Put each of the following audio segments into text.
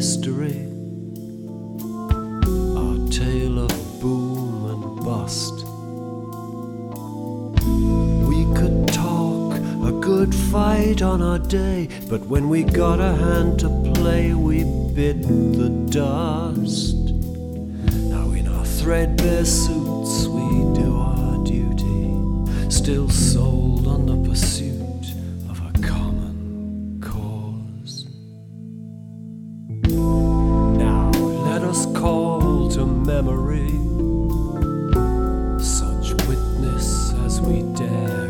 history, our tale of boom and bust. We could talk a good fight on our day, but when we got a hand to play, we bit the dust. Now in our threadbare suits we do our duty, still sold on the pursuit of a common cause. Now let us call to memory such witness as we dare.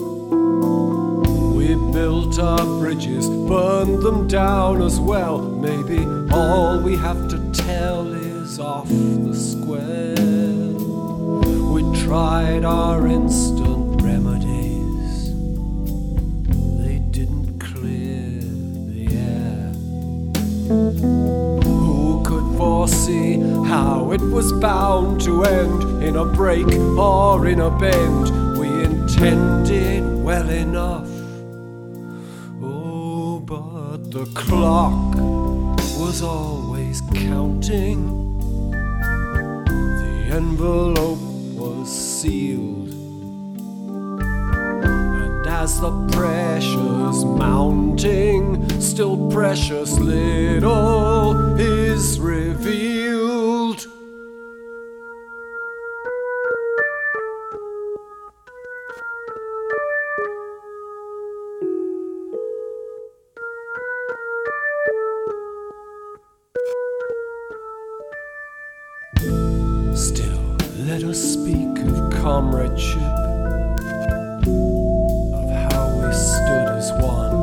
We built our bridges, burned them down as well. Maybe all we have to tell is off the square. We tried our instant remedies, they didn't clear the air. Who could foresee how it was bound to end, in a break or in a bend? We intended well enough, oh, but the clock was always counting. The envelope was sealed, and as the pressure's mounting, still precious little is revealed. Still, let us speak of comradeship, of how we stood as one,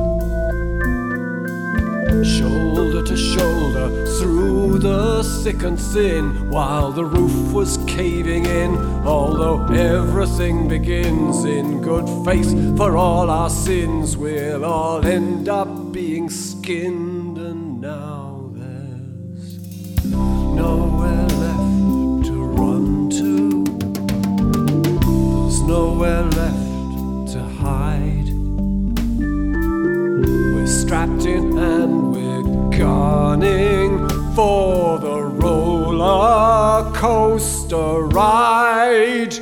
shoulder to shoulder through the thick and thin, while the roof was caving in. Although everything begins in good faith, for all our sins we'll all end up being skinned, and now there's nowhere left to run to, there's nowhere left to hide. We're strapped in and we're gunning for the roller coaster ride.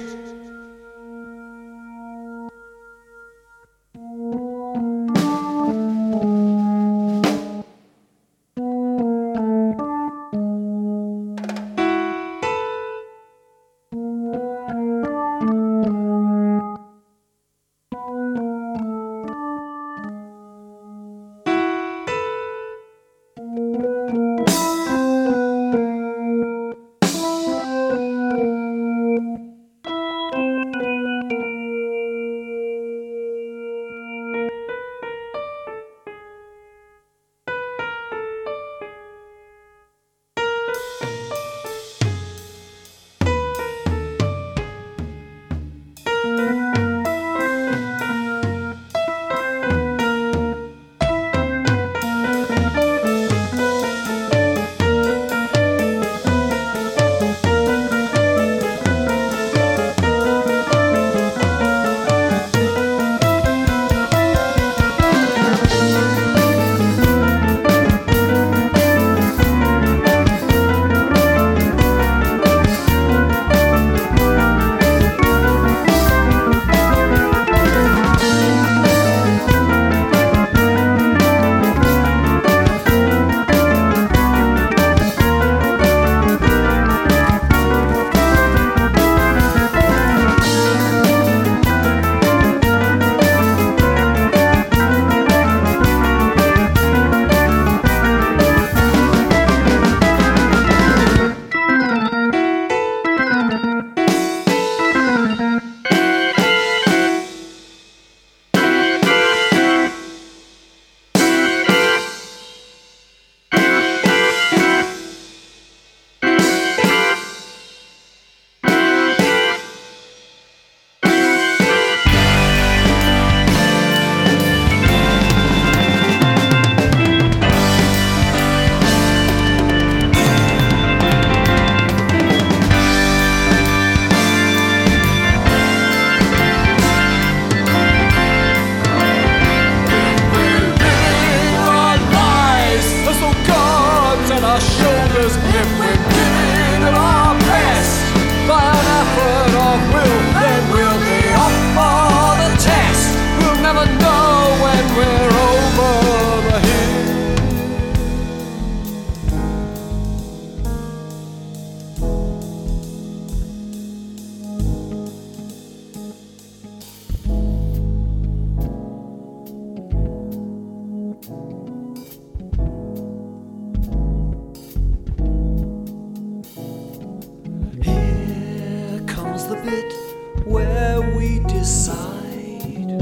side.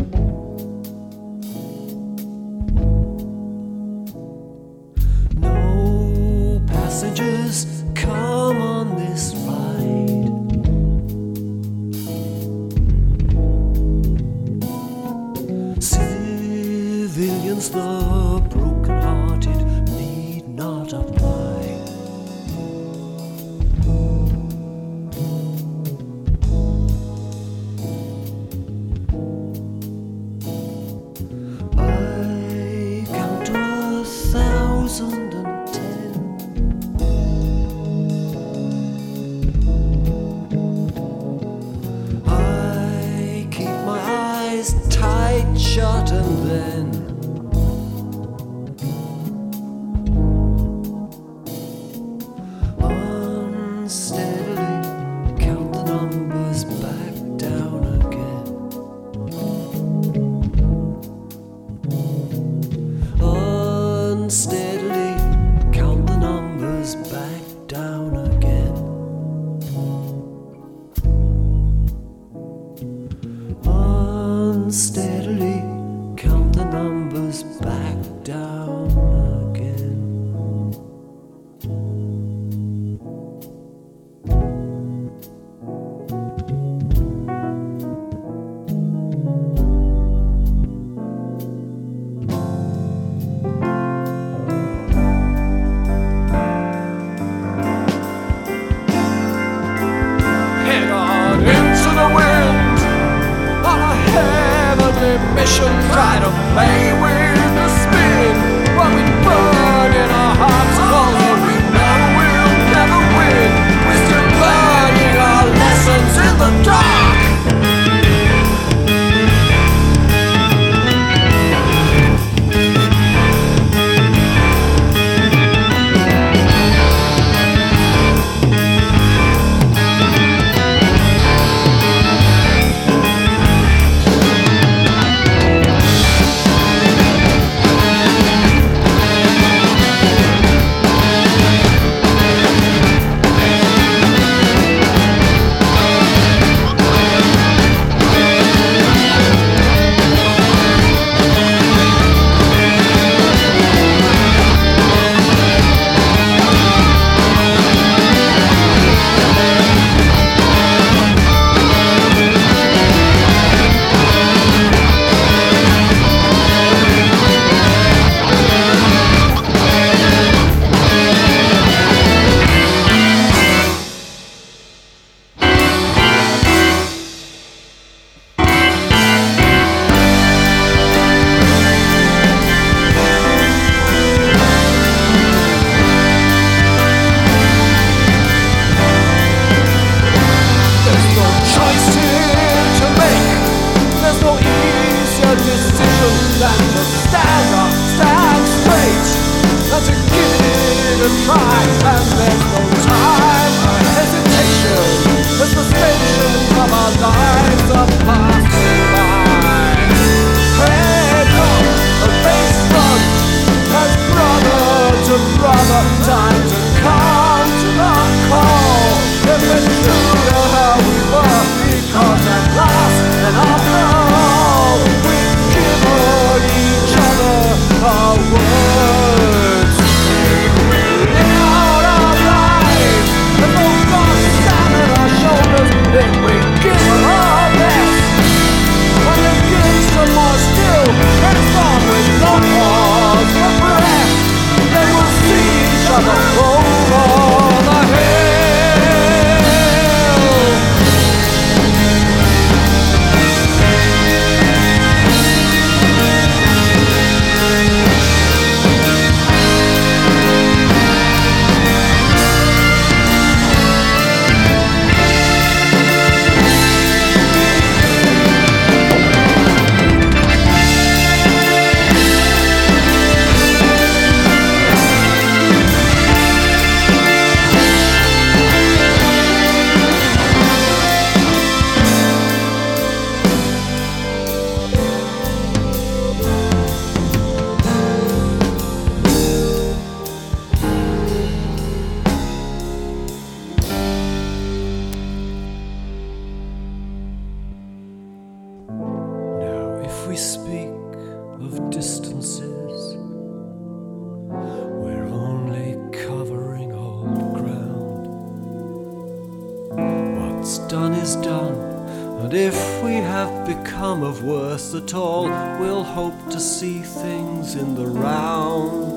No passengers come on this ride. Civilians, the broken-hearted, need not apply. I count to 1,010. I keep my eyes tight shut and then unsteadily count the numbers back down again. Unsteadily count the numbers back down again. Unsteadily count the numbers back down again. Head on into the wind on a heavenly mission. Try to play with the spin while we burn in our hearts. Although we know we'll never win, we're still learning our lessons in the dark. Than to stand up, stand straight, and to give it a try. And there's no time for hesitation, as the stations of our lives are passing by. Head up, a race front, as brother to brother, time to come to the call. If we're true to how we were, because at last and after all, we've given each other our words. Live out our lives done is done, and if we have become of worth at all, we'll hope to see things in the round.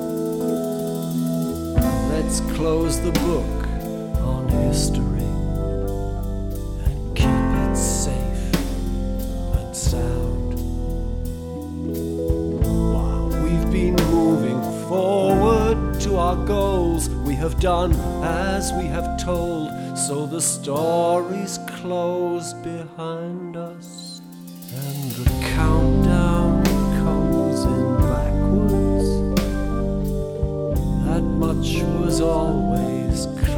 Let's close the book on history and keep it safe and sound. While we've been moving forward to our goals, we have done as we have told, so the story's closed behind us, and the countdown comes in backwards. That much was always clear.